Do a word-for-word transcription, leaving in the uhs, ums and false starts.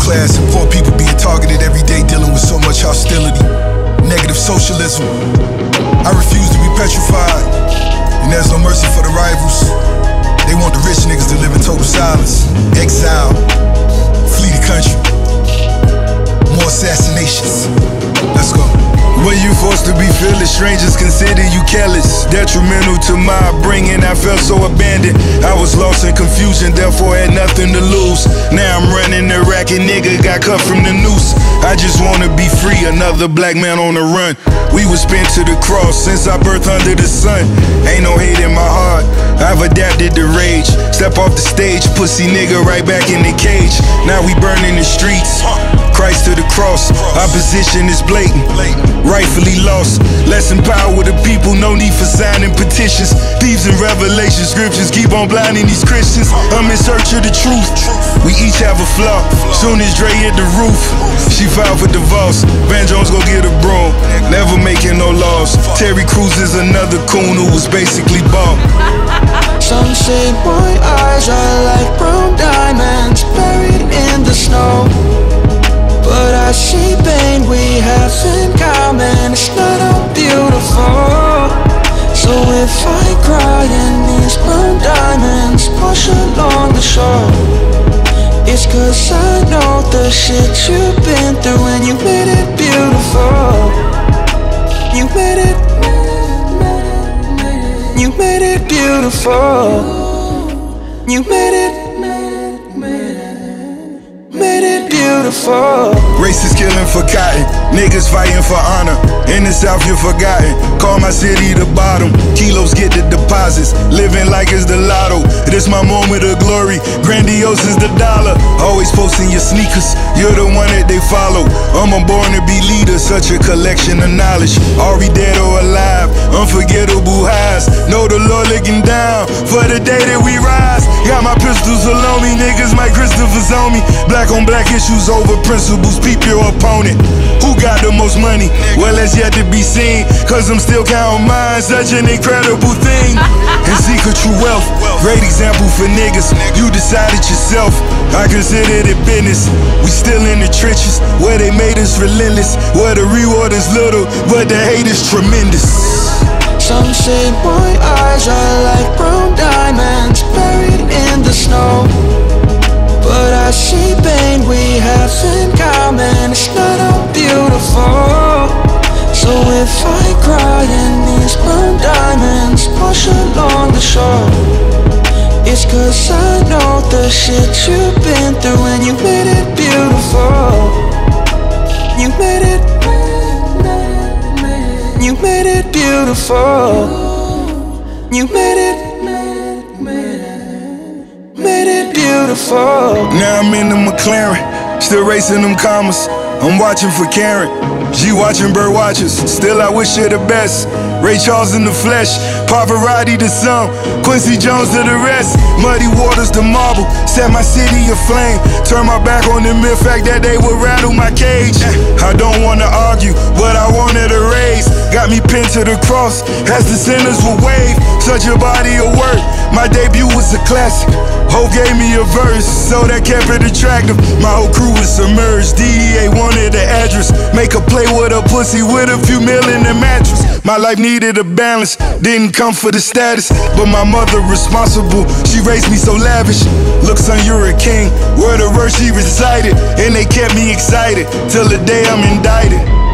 class and poor people being targeted every day, dealing with so much hostility, negative socialism. I refuse to be petrified, and there's no mercy for the rivals. They want the rich niggas to live in total silence, exile, flee the country. More assassinations. Let's go. When you forced to be fearless, strangers consider you careless. Detrimental to my upbringing, I felt so abandoned. I was lost in confusion, therefore had nothing to lose. Now I'm running the racket, nigga got cut from the noose. I just wanna be free, another black man on the run. We was pinned to the cross since our birth under the sun. Ain't no hate in my heart, I've adapted to rage. Step off the stage, pussy nigga right back in the cage. Now we burning the streets, Christ to the cross. Our position is blatant, rightfully lost. Let's empower the people, no need for signing petitions. Thieves and revelation scriptures keep on blinding these Christians. I'm in search of the truth, we each have a flaw. Soon as Dre hit the roof, she filed for divorce. Van Jones go get a broom, never making no laws. Terry Crews is another coon who was basically bought. Some say my eyes are like brown diamonds buried in the snow, but I see pain we have in common. It's not all beautiful. So if I cry in these brown diamonds wash along the shore, it's cause I know the shit you've been through, and you made it beautiful. You made it, you made it beautiful. You made it, made it beautiful. Racists killing for cotton, niggas fighting for honor. In the South you're forgotten, call my city the bottom. Kilos get the deposits, living like it's the lotto. This my moment of glory, grandiose is the dollar. Always posting your sneakers, you're the one that they follow. I'm born to be leader, such a collection of knowledge. Are we dead or alive? Unforgettable highs. Know the Lord looking down for the day that we rise. Got my pistols alone me, niggas, my Christopher's on me. Black on black issues over principles, peep your opponent. Who got the most money? Well, it's yet to be seen, cause I'm still counting mine, such an incredible thing. And secret true wealth, great example for niggas. You decided yourself, I consider it business. We still in the trenches, where they made us relentless, where the reward is little, but the hate is tremendous. Some say my eyes are like brown diamonds buried in the snow, but I see pain we have in common. It's not all beautiful. So if I cry in these brown diamonds wash along the shore, it's cause I know the shit you've been through, and you made it beautiful. You made it, you made it beautiful. You made it, made it beautiful. Now I'm in the McLaren, still racing them commas. I'm watching for Karen, G watching bird watchers. Still I wish her the best. Ray Charles in the flesh, Pavarotti to some, Quincy Jones to the rest. Muddy waters to marble, set my city aflame. Turn my back on the mere fact that they would rattle my cage. I don't wanna argue, but I wanted a raise. Got me pinned to the cross, as the sinners would wave. Such a body of work, my debut was a classic. Hope gave me a verse, so that kept it attractive. My whole crew was submerged, D E A wanted the address. Make a play with a pussy with a few mil in the mattress. My life needed a balance, didn't come for the status, but my mother responsible, she raised me so lavish. Look son, you're a king, word of verse she recited, and they kept me excited, till the day I'm indicted.